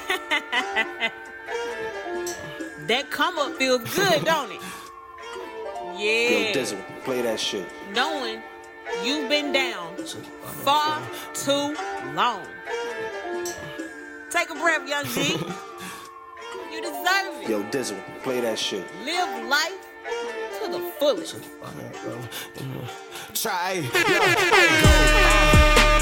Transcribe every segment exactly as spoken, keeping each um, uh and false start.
That come up feels good, don't it? Yeah. Yo, Dizzle, play that shit. Knowing you've been down far too long. Take a breath, young G. You deserve it. Yo, Dizzle, play that shit. Live life to the fullest. Try, yo,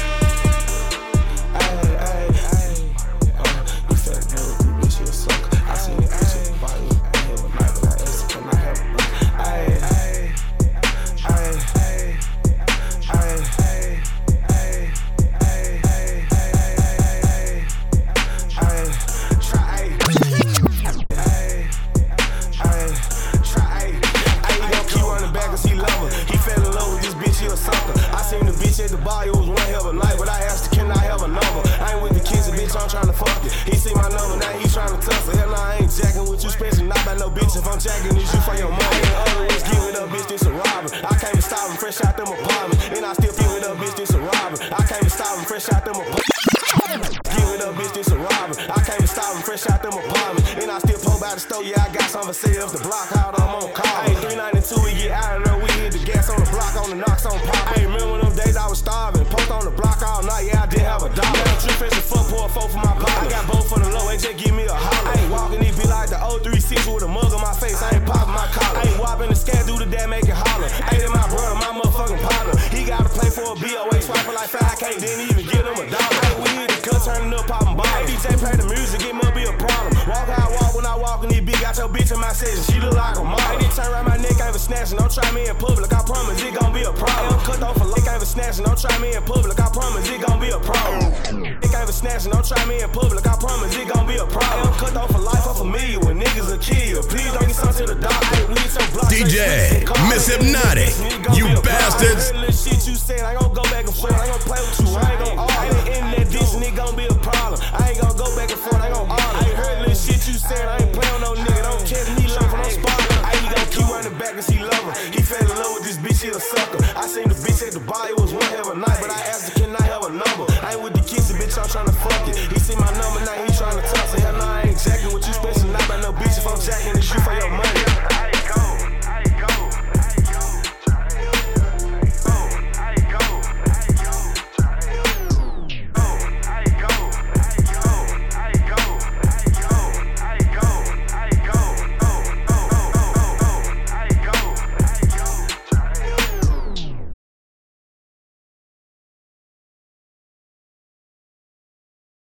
D J Miss Hypnotic, you bastards. Shit you said, I ain't gon' go back and forth. I ain't gon' play with you. I ain't gon' argue. I ain't in that dish and it gon' be a problem. I ain't gon' go back and forth. I ain't gon' argue. I ain't heard little shit you said. I ain't play with no nigga. Don't catch me lurking on spot. I ain't gon' keep running back and see lover. He fell in love with this bitch, he a sucker. I seen the bitch at the bar, it was one hell of a night. But I asked her, can I have a number? I ain't with the kids, the bitch, I'm tryna fuck it. He see my number, now he